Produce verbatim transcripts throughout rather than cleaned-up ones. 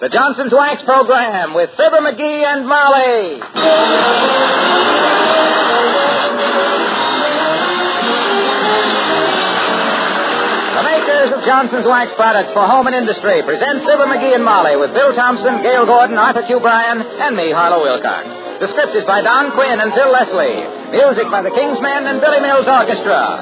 the Johnson's Wax Program with Fibber McGee and Molly. The makers of Johnson's Wax products for home and industry present Fibber McGee and Molly with Bill Thompson, Gail Gordon, Arthur Q. Bryan, and me, Harlow Wilcox. The script is by Don Quinn and Phil Leslie. Music by the Kingsmen and Billy Mills Orchestra.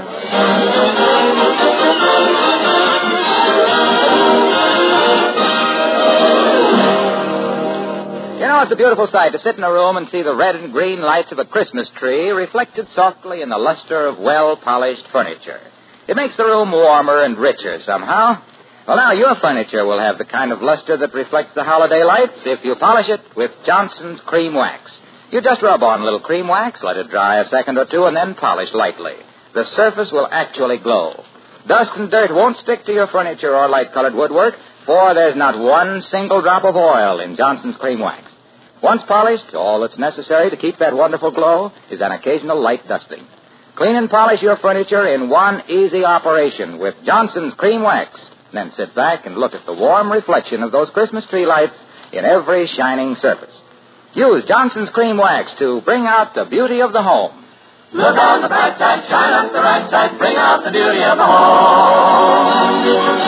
You know, it's a beautiful sight to sit in a room and see the red and green lights of a Christmas tree reflected softly in the luster of well-polished furniture. It makes the room warmer and richer somehow. Well, now, your furniture will have the kind of luster that reflects the holiday lights if you polish it with Johnson's Cream Wax. You just rub on a little cream wax, let it dry a second or two, and then polish lightly. The surface will actually glow. Dust and dirt won't stick to your furniture or light-colored woodwork, for there's not one single drop of oil in Johnson's Cream Wax. Once polished, all that's necessary to keep that wonderful glow is an occasional light dusting. Clean and polish your furniture in one easy operation with Johnson's Cream Wax. Then sit back and look at the warm reflection of those Christmas tree lights in every shining surface. Use Johnson's Cream Wax to bring out the beauty of the home. Look on the bright side, shine up the right side, bring out the beauty of the home.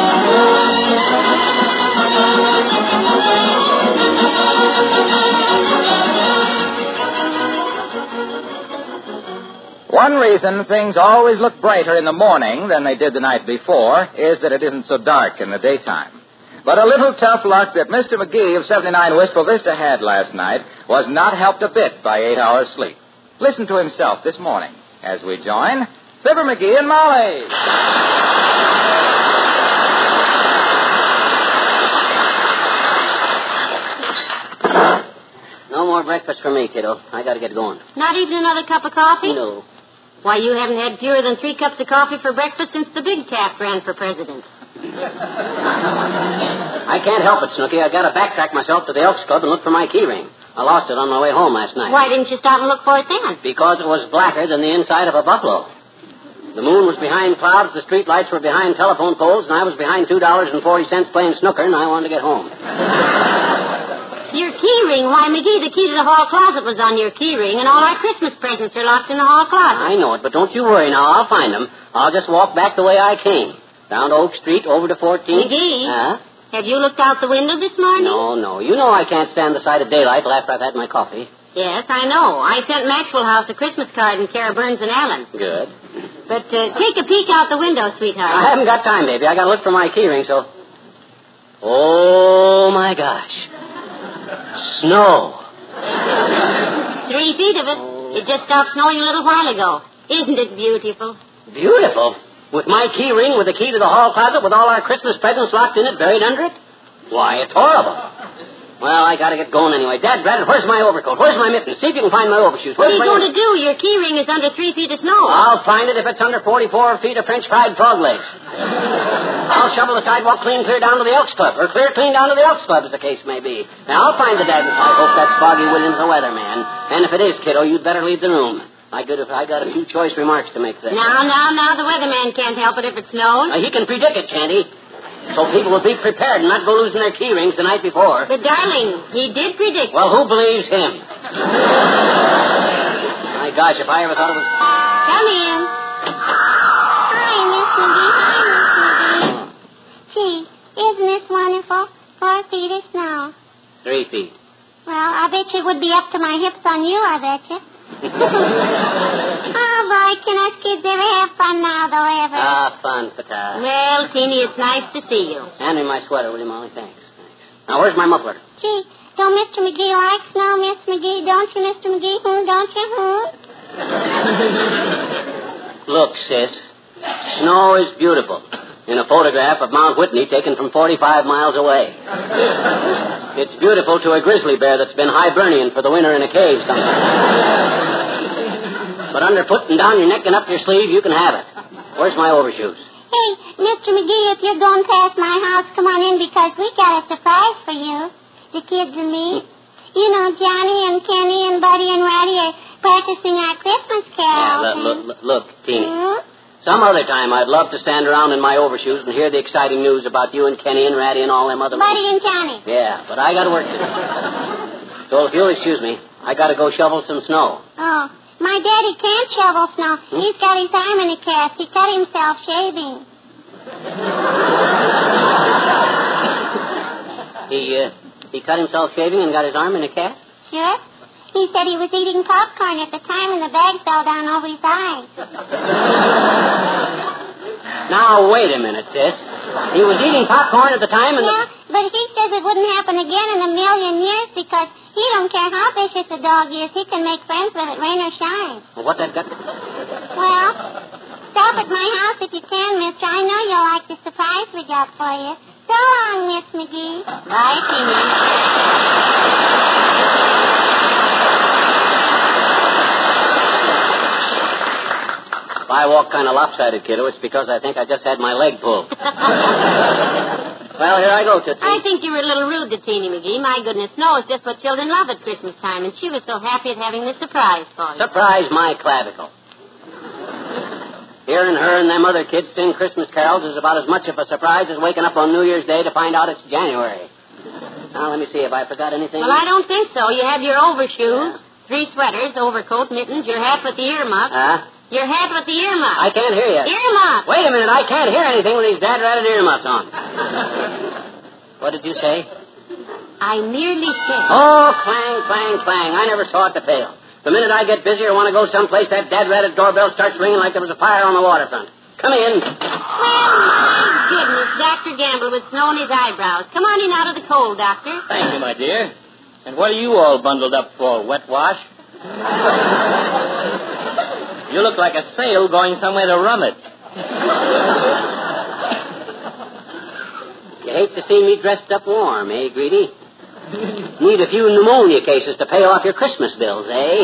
One reason things always look brighter in the morning than they did the night before is that it isn't so dark in the daytime. But a little tough luck that Mister McGee of seventy-nine Wistful Vista had last night was not helped a bit by eight hours' sleep. Listen to himself this morning as we join Fibber McGee and Molly. No more breakfast for me, kiddo. I got to get going. Not even another cup of coffee? No. Why, you haven't had fewer than three cups of coffee for breakfast since the Big Taft ran for president. I can't help it, Snooky. I got to backtrack myself to the Elks Club and look for my key ring. I lost it on my way home last night. Why didn't you stop and look for it then? Because it was blacker than the inside of a buffalo. The moon was behind clouds, the street lights were behind telephone poles, and I was behind two dollars and forty cents playing snooker, and I wanted to get home. Your key ring? Why, McGee, the key to the hall closet was on your key ring, and all our Christmas presents are locked in the hall closet. I know it, but don't you worry now. I'll find them. I'll just walk back the way I came. Down to Oak Street, over to fourteenth. McGee, Huh? Have you looked out the window this morning? No, no. You know I can't stand the sight of daylight till after I've had my coffee. Yes, I know. I sent Maxwell House a Christmas card in care of Burns and Allen. Good. But uh, take a peek out the window, sweetheart. I haven't got time, baby. I got to look for my key ring, so... Oh, my gosh. Snow. Three feet of it. It just stopped snowing a little while ago. Isn't it beautiful? Beautiful? With my key ring, with the key to the hall closet, with all our Christmas presents locked in it, buried under it? Why, it's horrible. Well, I gotta get going anyway. Dad, Brad, where's my overcoat? Where's my mittens? See if you can find my overshoes. What are Where's you my... going to do? Your key ring is under three feet of snow. I'll find it if it's under forty-four feet of French fried frog legs. I'll shovel the sidewalk clean clear down to the Elks Club, or clear clean down to the Elks Club, as the case may be. Now, I'll find the dad. I hope that's Foggy Williams, the weatherman. And if it is, kiddo, you'd better leave the room. I got, I got a few choice remarks to make there. Now, now, now, the weatherman can't help it if it snows. Uh, he can predict it, can't he? So people will be prepared and not go losing their key rings the night before. But, darling, he did predict. Well, who believes him? My gosh, if I ever thought it was... Come in. Hi, Miss McGee. Hi, Miss McGee. Gee, isn't this wonderful? Four feet of snow. Three feet. Well, I bet you it would be up to my hips on you, I bet you. Oh, boy, can us kids ever have fun now, though, ever? Ah, fun, Pata. Well, Teeny, it's nice to see you. Hand me my sweater, will you, Molly? Thanks. Thanks. Now, where's my muffler? Gee, don't Mister McGee like snow, Miss McGee? Don't you, Mister McGee? Hmm, don't you? Hmm? Look, sis, snow is beautiful. In a photograph of Mount Whitney taken from forty-five miles away. It's beautiful to a grizzly bear that's been hibernating for the winter in a cave somewhere. But underfoot and down your neck and up your sleeve, you can have it. Where's my overshoes? Hey, Mister McGee, if you're going past my house, come on in because we got a surprise for you. The kids and me. You know, Johnny and Kenny and Buddy and Ratty are practicing our Christmas carols. Yeah, look, look, look, Teeny. Hmm? Some other time I'd love to stand around in my overshoes and hear the exciting news about you and Kenny and Ratty and all them other... Buddy and Johnny. Yeah, but I got to work today. So if you'll excuse me, I got to go shovel some snow. Oh, my daddy can't shovel snow. Hmm? He's got his arm in a cast. He cut himself shaving. he, uh, he cut himself shaving and got his arm in a cast? Sure. He said he was eating popcorn at the time and the bag fell down over his eyes. Now, wait a minute, sis. He was eating popcorn at the time and... Yeah, the... but he says it wouldn't happen again in a million years because he don't care how vicious a dog is. He can make friends with it, rain or shine. Well, what that got... Well, stop at my house if you can, mister. I know you'll like the surprise we got for you. So long, Miss McGee. Bye, Tina. If I walk kind of lopsided, kiddo, it's because I think I just had my leg pulled. Well, here I go, Tootsie. I think you were a little rude to Teeny McGee. My goodness, snow is just what children love at Christmas time, and she was so happy at having this surprise for you. Surprise my clavicle. Hearing her and them other kids sing Christmas carols is about as much of a surprise as waking up on New Year's Day to find out it's January. Now, let me see if I forgot anything. Well, I don't think so. You have your overshoes, three sweaters, overcoat, mittens, your hat with the earmuff. Huh? Your hat with the earmuff. I can't hear you. Earmuff. Wait a minute. I can't hear anything with these dad-ratted earmuffs on. What did you say? I merely said. Oh, clang, clang, clang. I never saw it to fail. The minute I get busy or want to go someplace, that dad-ratted doorbell starts ringing like there was a fire on the waterfront. Come in. Well, my goodness, Doctor Gamble with snow in his eyebrows. Come on in out of the cold, Doctor. Thank you, my dear. And what are you all bundled up for, wet wash? You look like a sail going somewhere to rum it. You hate to see me dressed up warm, eh, Greedy? Need a few pneumonia cases to pay off your Christmas bills, eh?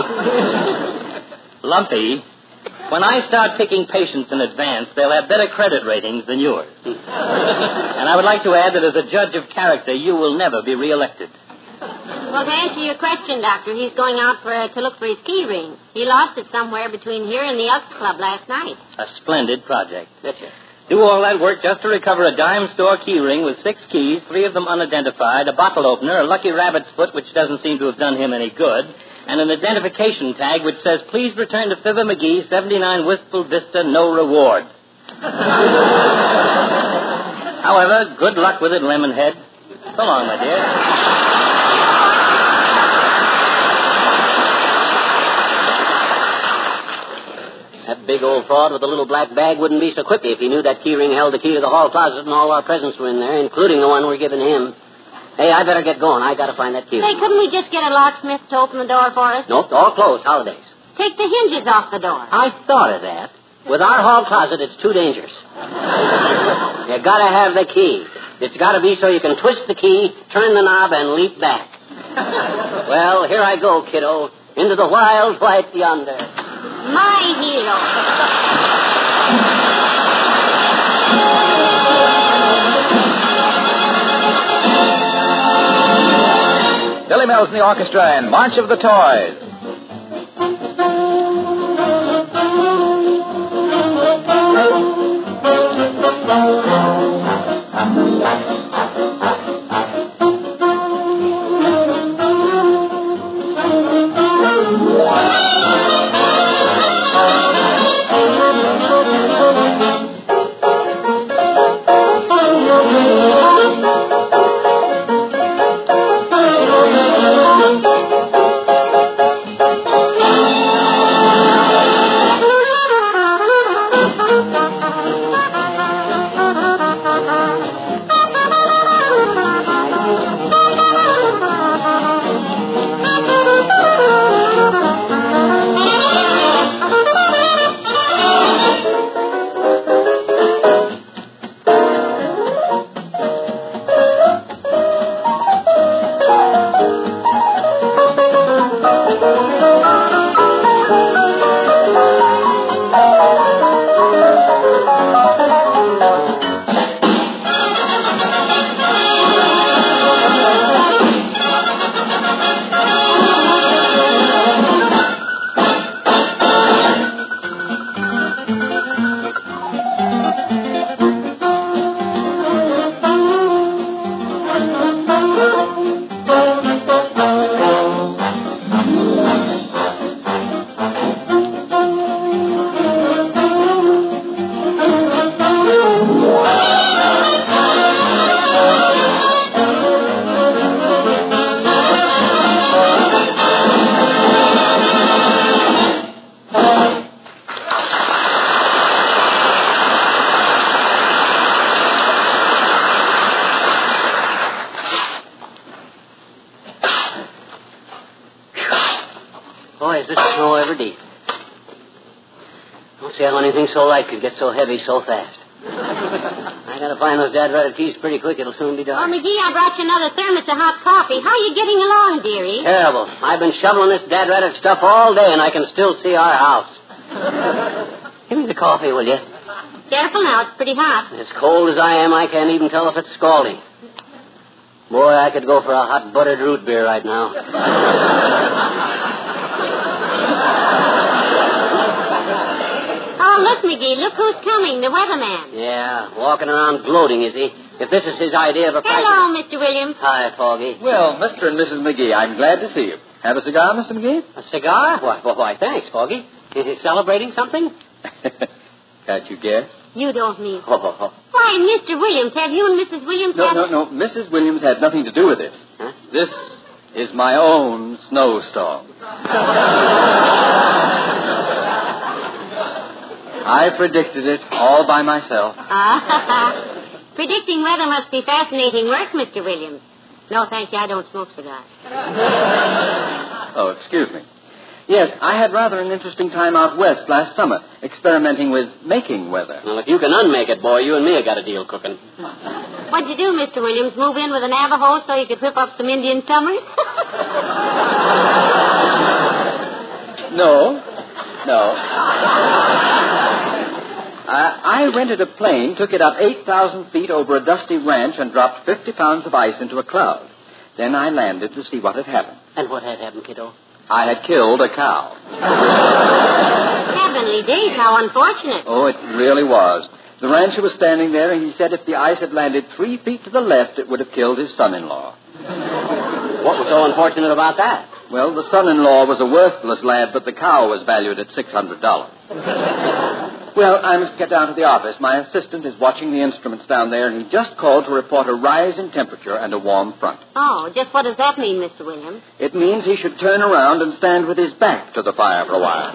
Lumpy, when I start picking patients in advance, they'll have better credit ratings than yours. And I would like to add that as a judge of character, you will never be reelected. Well, to answer your question, Doctor, he's going out for uh, to look for his key ring. He lost it somewhere between here and the Elks Club last night. A splendid project. That's it. Do all that work just to recover a dime store key ring with six keys, three of them unidentified, a bottle opener, a lucky rabbit's foot, which doesn't seem to have done him any good, and an identification tag which says, please return to Fibber McGee, seventy-nine Wistful Vista, no reward. However, good luck with it, Lemonhead. So long, my dear. That big old fraud with the little black bag wouldn't be so quippy if he knew that key ring held the key to the hall closet and all our presents were in there, including the one we're giving him. Hey, I better get going. I gotta find that key. Hey, couldn't we just get a locksmith to open the door for us? Nope, all closed. Holidays. Take the hinges off the door. I thought of that. With our hall closet, it's too dangerous. You gotta have the key. It's gotta be so you can twist the key, turn the knob, and leap back. Well, here I go, kiddo. Into the wild white yonder. My hero. Billy Mills and the orchestra and March of the Toys. Boy, is this snow ever deep. Don't see how anything so light could get so heavy so fast. I gotta find those dad ratted keys pretty quick. It'll soon be dark. Oh, McGee, I brought you another thermos of hot coffee. How are you getting along, dearie? Terrible. I've been shoveling this dad ratted stuff all day, and I can still see our house. Give me the coffee, will you? Careful now. It's pretty hot. As cold as I am, I can't even tell if it's scalding. Boy, I could go for a hot buttered root beer right now. Oh, look, McGee, look who's coming, the weatherman. Yeah, walking around gloating, is he? If this is his idea of a practice... Hello, Mister Williams. Hi, Foggy. Well, Mister and Missus McGee, I'm glad to see you. Have a cigar, Mister McGee? A cigar? Why, why thanks, Foggy. Is he celebrating something? Can't you guess? You don't mean... Oh, oh, oh. Why, Mister Williams, have you and Missus Williams No, had... no, no. Missus Williams had nothing to do with this. Huh? This is my own snowstorm. I predicted it all by myself. Ah, predicting weather must be fascinating work, Mister Williams. No, thank you, I don't smoke cigars. Oh, excuse me. Yes, I had rather an interesting time out west last summer, experimenting with making weather. Well, if you can unmake it, boy, you and me have got a deal cooking. What'd you do, Mister Williams? Move in with a Navajo so you could whip up some Indian summers? No, no. I, I rented a plane, took it up eight thousand feet over a dusty ranch, and dropped fifty pounds of ice into a cloud. Then I landed to see what had happened. And what had happened, kiddo? I had killed a cow. Heavenly days, how unfortunate. Oh, it really was. The rancher was standing there, and he said if the ice had landed three feet to the left, it would have killed his son-in-law. What was so unfortunate about that? Well, the son-in-law was a worthless lad, but the cow was valued at six hundred dollars. Well, I must get down to the office. My assistant is watching the instruments down there, and he just called to report a rise in temperature and a warm front. Oh, just what does that mean, Mister Williams? It means he should turn around and stand with his back to the fire for a while.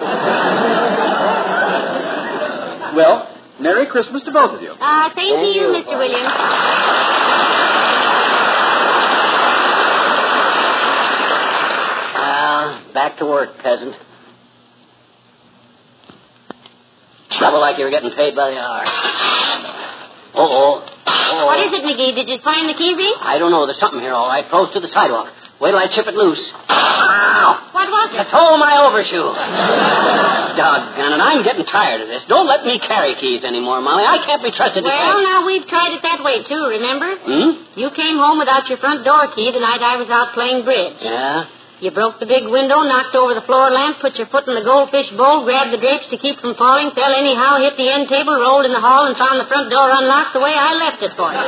Well, Merry Christmas to both of you. Uh, same to you, Mister Williams. Well, back to work, peasant. Trouble like you were getting paid by the hour. Uh-oh. Uh-oh. What is it, McGee? Did you find the key ring? I don't know. There's something here, all right. Close to the sidewalk. Wait till I chip it loose. Ow! What was it? It's all my overshoe. Doggone it. I'm getting tired of this. Don't let me carry keys anymore, Molly. I can't be trusted to Well, carry... now, we've tried it that way, too, remember? Hmm? You came home without your front door key the night I was out playing bridge. Yeah? You broke the big window, knocked over the floor lamp, put your foot in the goldfish bowl, grabbed the drapes to keep from falling, fell anyhow, hit the end table, rolled in the hall, and found the front door unlocked the way I left it for you.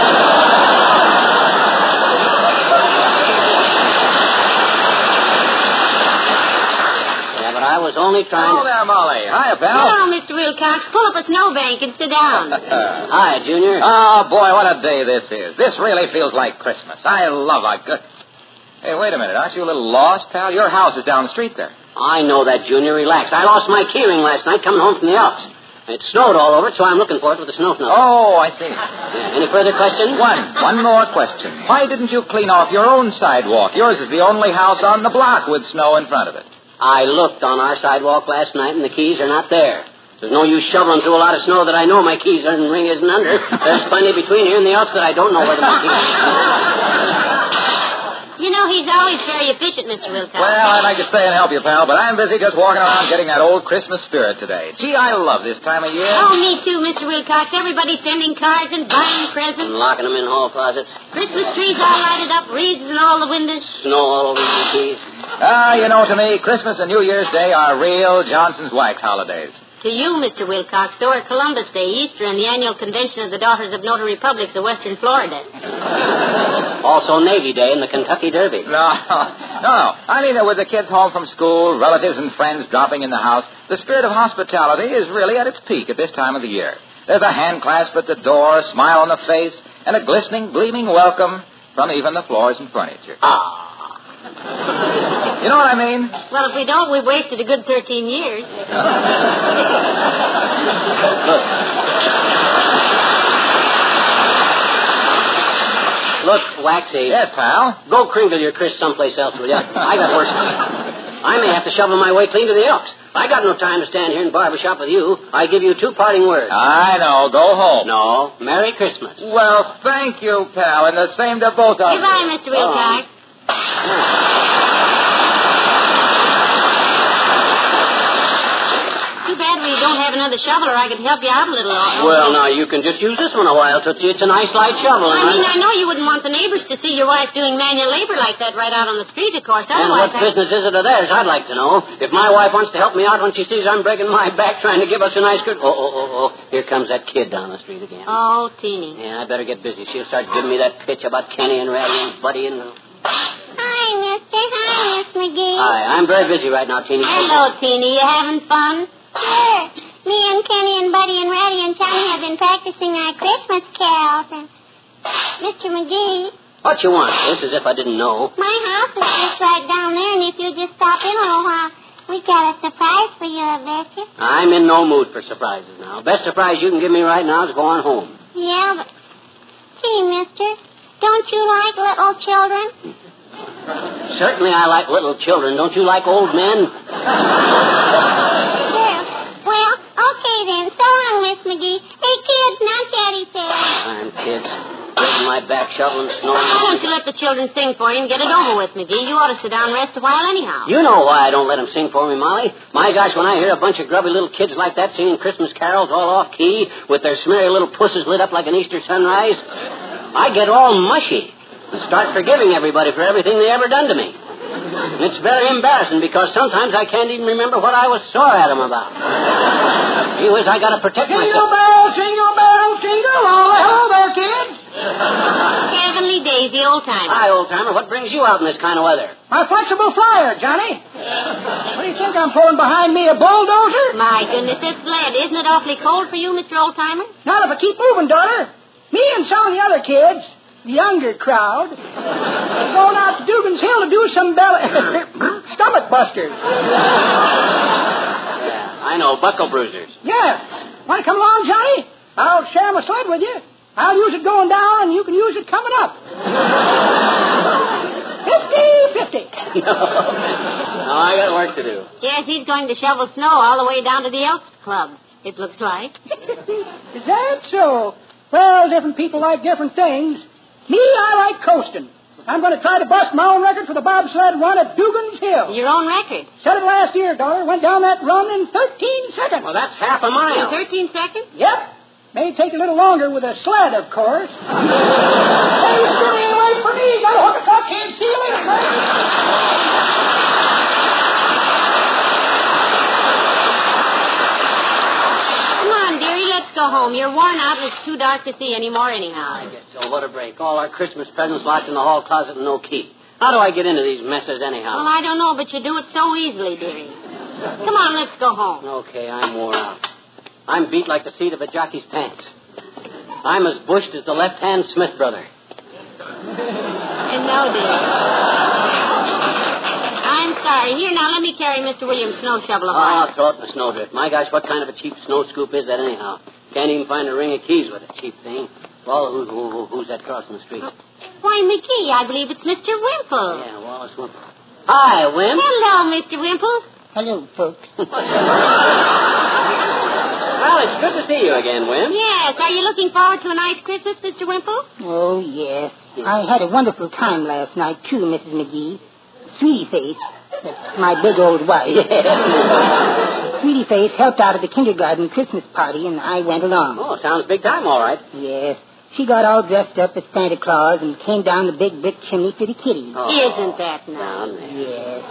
Yeah, but I was only trying Oh, to... there, Molly. Hiya, pal. Hello, Mister Wilcox. Pull up a snowbank and sit down. Hi, Junior. Oh, boy, what a day this is. This really feels like Christmas. I love a good... Hey, wait a minute. Aren't you a little lost, pal? Your house is down the street there. I know that, Junior. Relax. I lost my keyring last night coming home from the Alps. It snowed all over it, so I'm looking for it with a snow snow. Oh, I see. Yeah, any further questions? One. One more question. Why didn't you clean off your own sidewalk? Yours is the only house on the block with snow in front of it. I looked on our sidewalk last night, and the keys are not there. There's no use shoveling through a lot of snow that I know my keys and ring isn't under. There's plenty between here and the Alps that I don't know where my keys are. You know, he's always very efficient, Mister Wilcox. Well, I'd like to stay and help you, pal, but I'm busy just walking around getting that old Christmas spirit today. Gee, I love this time of year. Oh, me too, Mister Wilcox. Everybody's sending cards and buying presents. And locking them in hall closets. Christmas trees all lighted up, wreaths in all the windows. Snow all over my keys. Ah, you know, to me, Christmas and New Year's Day are real Johnson's Wax holidays. To you, Mister Wilcox, so are Columbus Day, Easter, and the annual convention of the Daughters of Notary Publics of Western Florida. Also Navy Day and the Kentucky Derby. No, no, no. I mean, with the kids home from school, relatives and friends dropping in the house, the spirit of hospitality is really at its peak at this time of the year. There's a hand clasp at the door, a smile on the face, and a glistening, gleaming welcome from even the floors and furniture. Ah. You know what I mean? Well, if we don't, we've wasted a good thirteen years. Look, Waxy. Yes, pal. Go crinkle your Chris someplace else, will you? I got work. I may have to shovel my way clean to the Elks. I got no time to stand here in barber shop with you. I give you two parting words. I know. Go home. No. Merry Christmas. Well, thank you, pal, and the same to both of you. Goodbye, Mister Wilcox. Too bad we don't have another shovel, or I could help you out a little. Well, now, you can just use this one a while, Tootsie. It's a nice light shovel. I mean, I know you wouldn't want the neighbors to see your wife doing manual labor like that right out on the street, of course. And Otherwise, what business is it of theirs, I'd like to know. If my wife wants to help me out when she sees I'm breaking my back trying to give us a nice good... Oh, oh, oh, oh. Here comes that kid down the street again. Oh, Teeny. Yeah, I better get busy. She'll start giving me that pitch about Kenny and Ratty and Buddy and... Hi, mister. Hi, Miss McGee. Hi, I'm very busy right now, Teeny. Hello, Teeny. You having fun? Sure. Me and Kenny and Buddy and Ratty and Tommy have been practicing our Christmas carols. And Mister McGee. What you want, sis, as if I didn't know. My house is just right down there, and if you just stop in a little while, we got a surprise for you, I bet you. I'm in no mood for surprises now. Best surprise you can give me right now is going home. Yeah, but... Gee, mister, don't you like little children? Certainly I like little children. Don't you like old men? Well, well, okay then. So long, Miss McGee. Hey, kids, not Daddy says. I'm kids. Breaking my back, shoveling snow. Why don't you let the children sing for you and get it over with, McGee? You ought to sit down and rest a while anyhow. You know why I don't let them sing for me, Molly. My gosh, when I hear a bunch of grubby little kids like that singing Christmas carols all off key with their smeary little pusses lit up like an Easter sunrise, I get all mushy and start forgiving everybody for everything they ever done to me. And it's very embarrassing because sometimes I can't even remember what I was sore at them about. Gee whiz, I gotta protect myself. Jingle bells, jingle bells, jingle all. Hello there, kids. Heavenly days, the old timer. Hi, old-timer. What brings you out in this kind of weather? My flexible flyer, Johnny. What do you think I'm pulling behind me, a bulldozer? My goodness, this sled, isn't it awfully cold for you, Mister Old-Timer? Not if I keep moving, daughter. Me and some of the other kids, the younger crowd, are going out to Dugan's Hill to do some belly... stomach busters. Yeah, I know, buckle bruisers. Yeah. Want to come along, Johnny? I'll share my sled with you. I'll use it going down, and you can use it coming up. Fifty-fifty. No. No, I got work to do. Yes, he's going to shovel snow all the way down to the Elks Club, it looks like. Is that so? Well, different people like different things. Me, I like coasting. I'm going to try to bust my own record for the bobsled run at Dugan's Hill. Your own record? Set it last year, daughter. Went down that run in thirteen seconds. Well, that's half a mile. In thirteen seconds? Yep. May take a little longer with a sled, of course. Hey, Jimmy, wait for me. Got to hook a truck. Can't see you later, man. Come on, dearie, let's go home. You're worn out and it's too dark to see anymore anyhow. I guess so. What a break. All our Christmas presents locked in the hall closet and no key. How do I get into these messes anyhow? Well, I don't know, but you do it so easily, dearie. Come on, let's go home. Okay, I'm wore out. I'm beat like the seat of a jockey's pants. I'm as bushed as the left-hand Smith brother. And no, dearie. I'm sorry. Here, now, let me carry Mister Williams' snow shovel a Oh, while. throw it in the snowdrift. My gosh, what kind of a cheap snow scoop is that anyhow? Can't even find a ring of keys with a cheap thing. Well, who, who, who, who's that crossing the street? Why, McGee, I believe it's Mister Wimple. Yeah, Wallace Wimple. Hi, Wimp. Hello, Mister Wimple. Hello, folks. Well, it's good to see you again, Wimp. Yes, are you looking forward to a nice Christmas, Mister Wimple? Oh, yes. I had a wonderful time last night, too, Missus McGee. Sweetie Face, that's my big old wife. Sweetie Face helped out at the kindergarten Christmas party, and I went along. Oh, sounds big time, all right. Yes. She got all dressed up as Santa Claus and came down the big brick chimney for the kiddies. Oh. Isn't that nice? Down there. Yes.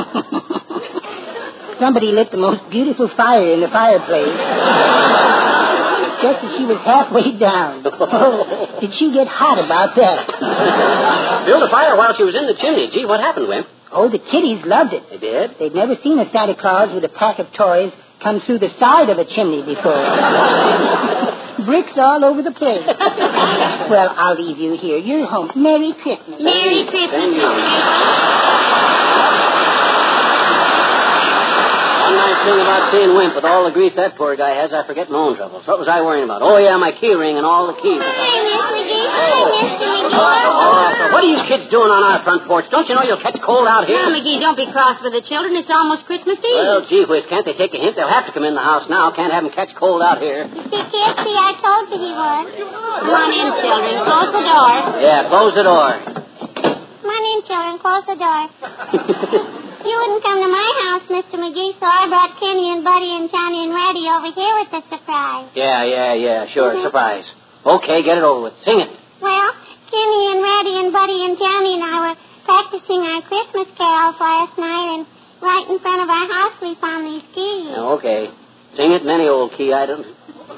Somebody lit the most beautiful fire in the fireplace. Just as she was halfway down. Oh, did she get hot about that? Built a fire while she was in the chimney. Gee, what happened, Wimp? Oh, the kiddies loved it. They did? They'd never seen a Santa Claus with a pack of toys come through the side of a chimney before. Bricks all over the place. Well, I'll leave you here. You're home. Merry Christmas. Merry Christmas. One night thing about seeing Wimp, with all the grief that poor guy has, I forget my own troubles. What was I worrying about? Oh, yeah, my key ring and all the keys. Hi, Miss McGee. Hi, Mister McGee. Oh, what are you kids doing on our front porch? Don't you know you'll catch cold out here? Now, McGee, don't be cross with the children. It's almost Christmas Eve. Well, gee whiz, can't they take a hint? They'll have to come in the house now. Can't have them catch cold out here. See, kids, see, I told you he would. Come on in, children. Close the door. Yeah, close the door. Come on in, children. Close the door. You wouldn't come to my house, Mister McGee, so I brought Kenny and Buddy and Johnny and Ratty over here with the surprise. Yeah, yeah, yeah, sure, mm-hmm. Surprise. Okay, get it over with. Sing it. Well, Kenny and Ratty and Buddy and Johnny and I were practicing our Christmas carols last night, and right in front of our house we found these keys. Yeah, okay. Sing it in any old key, I don't...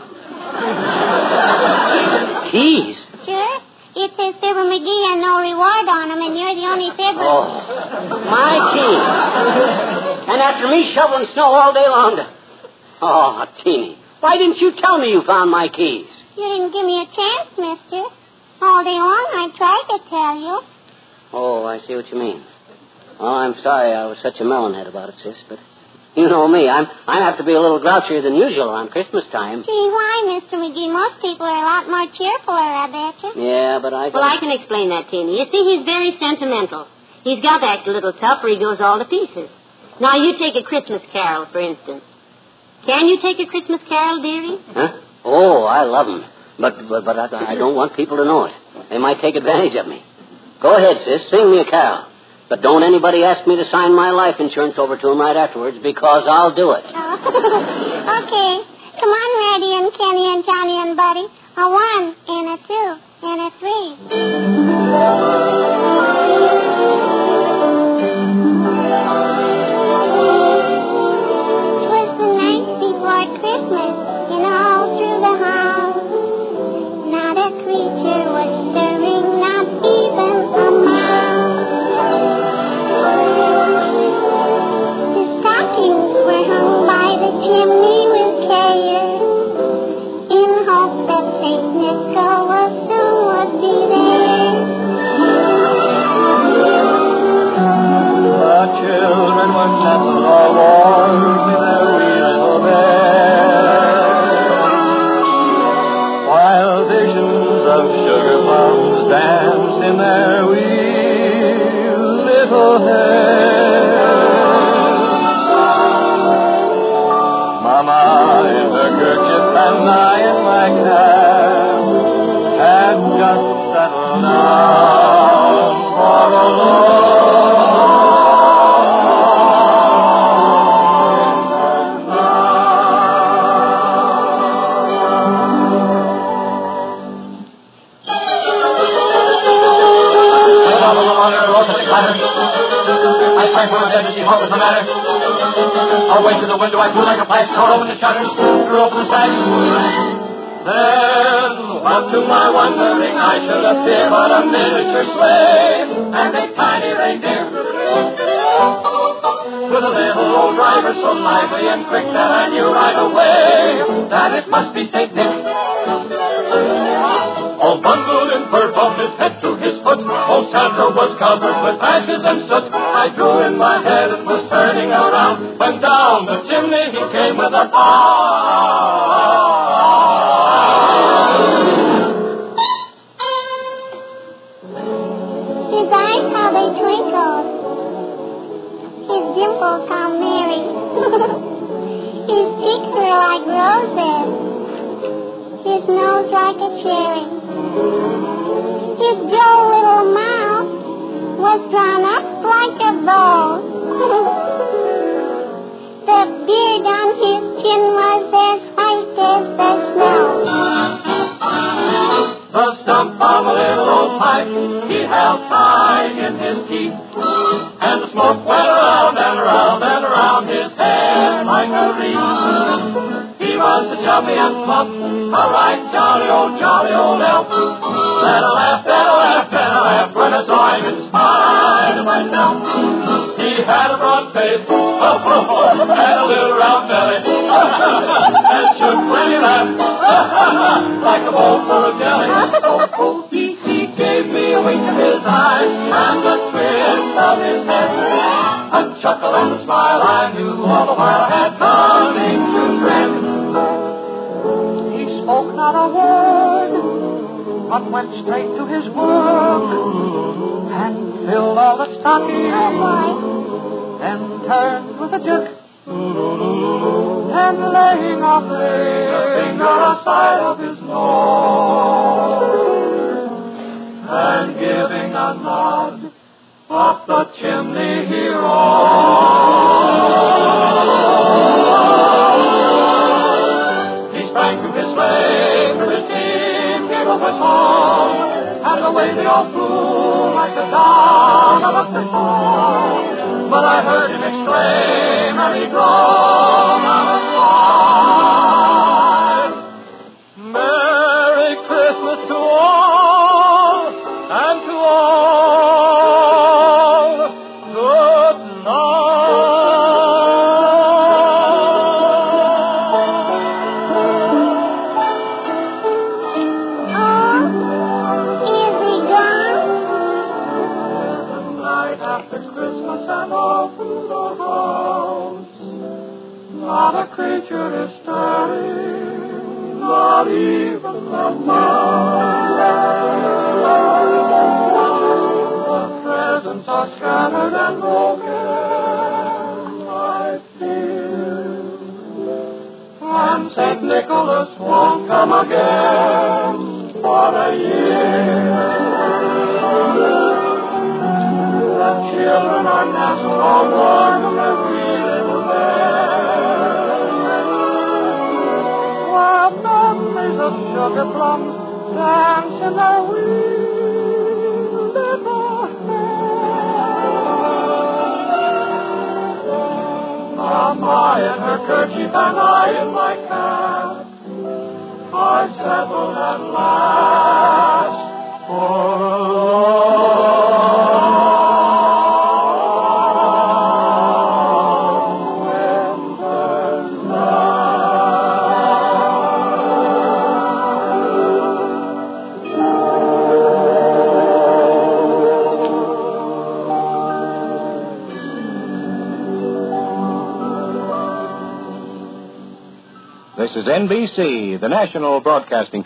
Keys? Sure. It says Fibber McGee and no reward on them, and you're the only Fibber. Oh, my keys. And after me shoveling snow all day long. To... Oh, Teeny, why didn't you tell me you found my keys? You didn't give me a chance, mister. All day long I tried to tell you. Oh, I see what you mean. Oh, I'm sorry I was such a melonhead about it, sis, but you know me. I'm, I have to be a little grouchier than usual around Christmas time. Gee, why, Mister McGee? Most people are a lot more cheerfuler, I bet you. Yeah, but I... Well, I can explain that, Teeny. You see, he's very sentimental. He's got to act a little tough or he goes all to pieces. Now, you take a Christmas carol, for instance. Can you take a Christmas carol, dearie? Huh? Oh, I love 'em. But, but, but I, I don't want people to know it. They might take advantage of me. Go ahead, sis. Sing me a carol. But don't anybody ask me to sign my life insurance over to him right afterwards, because I'll do it. Oh. Okay. Come on, Ratty and Kenny and Johnny and Buddy. A one and a two and a three. Twas the night before Christmas, and all through the house, not a creature was stirring, not even a mouse. Were hung by the chimney with care, in hope that Saint Nicholas soon would be there. The children were nestled all warm in their wee little beds, while visions of sugar plums danced in their wee little heads. Mama in her kerchief and I in my cap had just settled down for a long I tried for a bed to see what was the matter. I went to the window, I flew like a flash, tore open the shutters, threw open the sash. Then, what to my wondering, I should appear but a miniature sleigh, and a tiny reindeer. With a little old driver so lively and quick that I knew right away that it must be Saint Nick. All bundled in fur from his head to his foot, old Santa was covered with ashes and soot. I drew in my head and was turning around, when down the chimney he came with a bound. His eyes, how they twinkled. His dimples, how merry. His cheeks were like roses. His nose like a cherry. His droll little mouth was drawn up like a bow. The beard on his chin was as white as the snow. The stump of a little old pipe he held tight in his teeth, and the smoke went around and around and around his head like a wreath. He was a chubby and plump, a right jolly old, jolly old elf. Then I laughed, then I laughed, then I laughed when I saw him in spite of myself. He had a broad face, oh, oh, oh, and a little round belly, and shook when he laughed, like a bowl full of jelly. Oh, oh, he, he gave me a wink of his eye, and the twist of his head. A chuckle and a smile I knew all the while I had coming to friend. He spoke not a word, but went straight to his work and filled all the stockings, then turned with a jerk and laying a finger aside of his nose and giving a nod up the chimney he rode. He sprang to his sleigh, to his team, gave up a song, and away they all flew like the down of a thistle. But I heard him exclaim, and he groaned on a line. Merry Christmas to all, and to all, good Oh, is he gone? the night after Christmas and open the house. Not a creature is stirring, not even the mouse. The presents are scattered and broken, I fear. And Saint Nicholas won't come again for a year. The children are nestled all warm in their wee little beds, while memories of sugar plums dance in their wee little heads. Mama in her kerchief and I in my cap are settled at last for a long winter's This is N B C, the national broadcasting